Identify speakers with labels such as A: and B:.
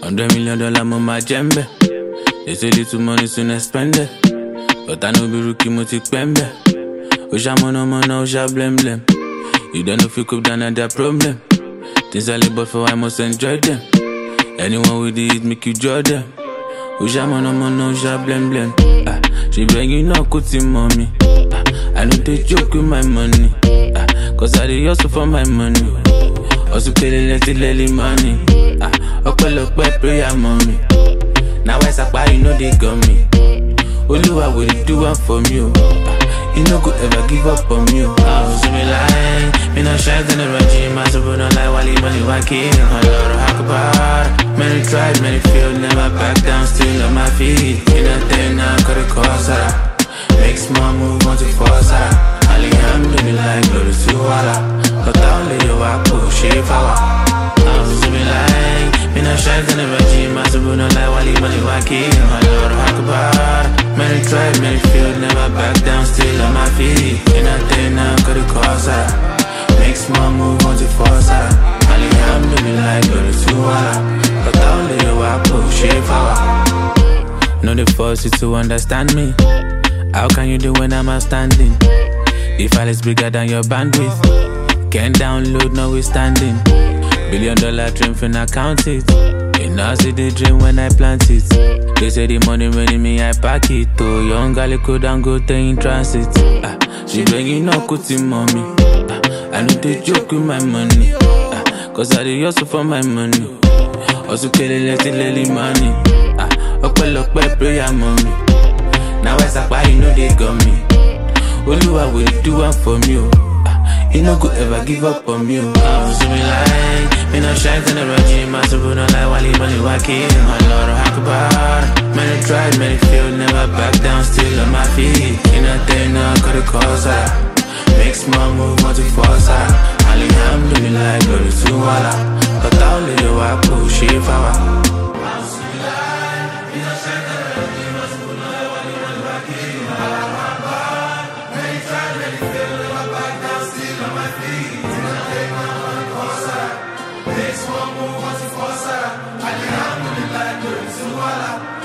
A: $100 million on my djembe. They say little money soon I spend it, but I know be rookie multi pembe. Oja mono, oja blem blem. You don't know if you cook down at their problem. Things I live but for I must enjoy them. Anyone with it make you draw them. Oja mono, oja blem blem. She begging no kuti mommy. I know they joke with my money. Cause I dey hustle for my money. Also pay let money. Up prayer mommy. Now I sapa you know they got me. Oluwa will do one for me. You no go ever give up on me. So me lying, me no shy in the regime. I suppose no lie while money wacky. Allah Akbar. Many tried, many failed, never back down, still on my feet. In a day now, cut a cause make small move on to force Alhamdulillah, glory to Allah. But only you I push it forward. So me lying, me no shy in the regime. I suppose no lie while money wacky. Allah Akbar. Many tried, many failed, never back down, still on my feet. In a day now, cut a cause make small move on to force Alhamdulillah, glory to Allah. But only you I push it forward. No they force you to understand me. How can you do when I'm outstanding? The file is bigger than your bandwidth. Can't download notwithstanding. $1 billion dream finna count it. You know see the dream when I plant it. They say the money running me, I pack it. Oh, young girl could and go in transit. She begging no kuti mommy. I know they joke with my money. Cause I dey hustle for my money. Also pay let money. Up prayer mommy. Now I sapa you know they got me. Oluwa will do one for me. You no go ever give up on me. So me lying, me no shy in the regime. I suppose no lie while money wacky. Allah Akbar. Many tried, many failed, never back down, still on my feet. In a day now, cut a cause make small move on to force Alhamdulillah, glory to Allah. But only you I push it forward.
B: Next one move on to force Alhamdulillah, glory to Allah.